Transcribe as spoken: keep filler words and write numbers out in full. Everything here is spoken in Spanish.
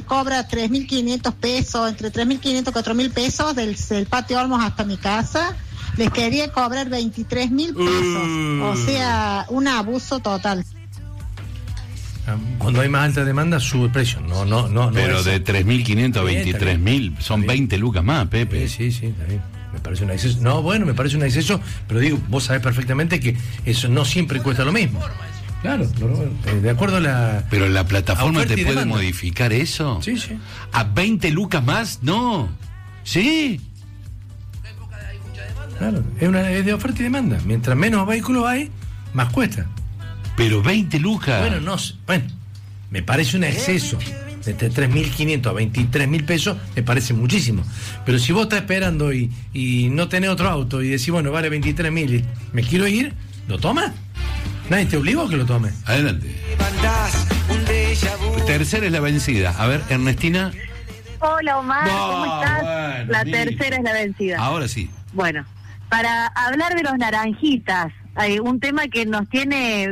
cobra tres mil quinientos pesos, entre tres mil quinientos y cuatro mil pesos del, del Patio Olmos hasta mi casa, les quería cobrar veintitrés mil pesos. Uh. O sea, un abuso total. Cuando hay más alta demanda sube el precio. No, no, no. Pero no de tres mil quinientos a veintitrés mil son bien. veinte lucas más, Pepe. Sí, sí, sí, está bien. Me parece un exceso. No, bueno, me parece un exceso, pero digo, vos sabés perfectamente que eso no siempre cuesta lo mismo. Claro, de acuerdo a la... Pero la plataforma te puede demanda. modificar eso. Sí, sí. ¿A veinte lucas más? No. ¿Sí? Claro, es, una, es de oferta y demanda. Mientras menos vehículos hay, más cuesta. Pero veinte lucas. Bueno, no sé. Bueno, me parece un exceso. De tres mil quinientos a veintitrés mil pesos me parece muchísimo. Pero si vos estás esperando y, y no tenés otro auto y decís, bueno, vale veintitrés mil y me quiero ir, ¿lo tomas? Nadie te obligó a que lo tomes. Adelante. Tercera es la vencida. A ver, Ernestina. Hola, Omar, no, ¿cómo estás? Bueno, la mira. tercera es la vencida. Ahora sí. Bueno, para hablar de los naranjitas, hay un tema que nos tiene